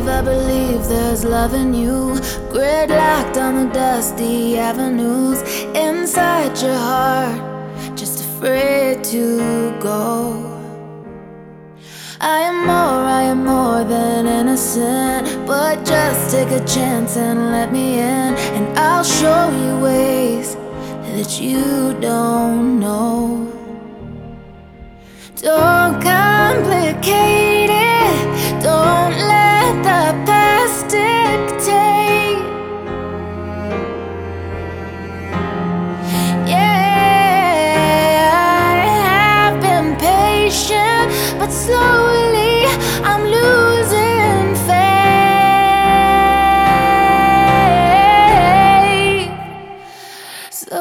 I believe there's love in you. Gridlocked on the dusty avenues inside your heart, just afraid to go. I am more than innocent, but just take a chance and let me in, and I'll show you ways that you don't know. Don't complicate it, don't let the past dictate. Yeah, I have been patient, but slowly I'm losing faith. So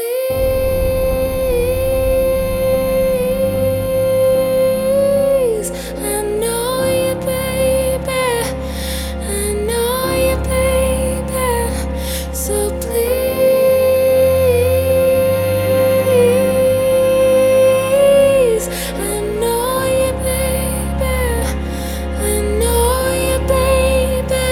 please, I know you, baby, I know you, baby. So please, I know you, baby, I know you, baby.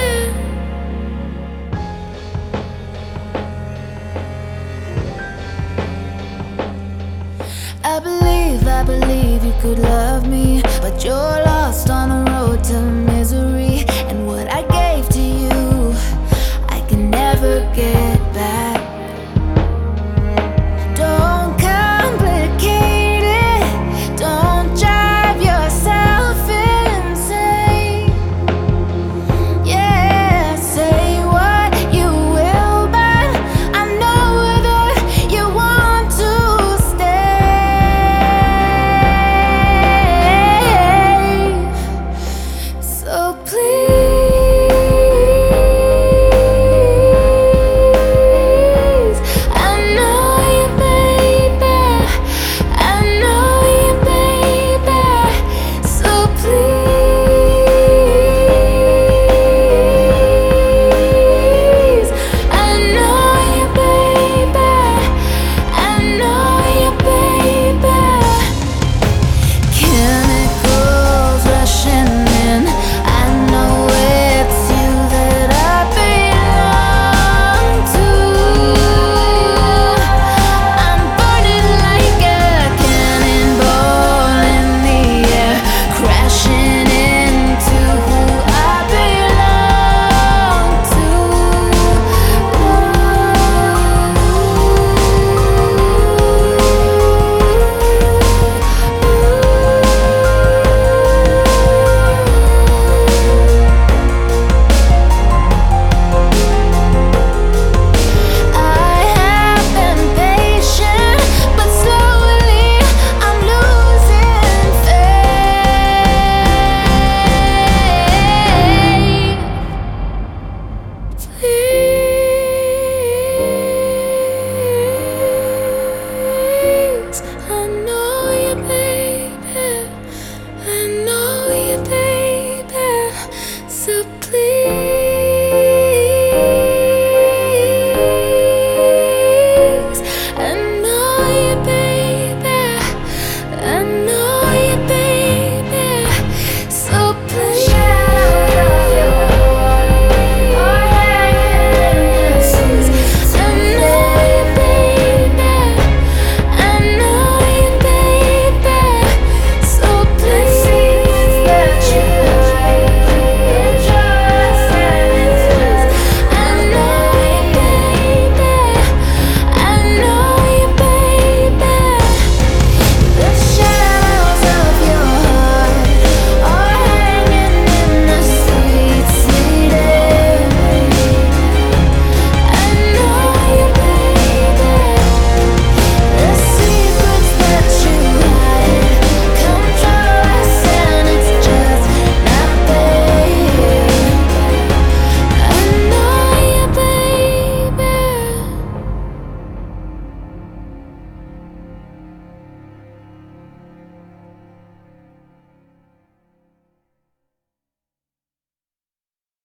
I believe you could love me, but you're lost on the road to misery.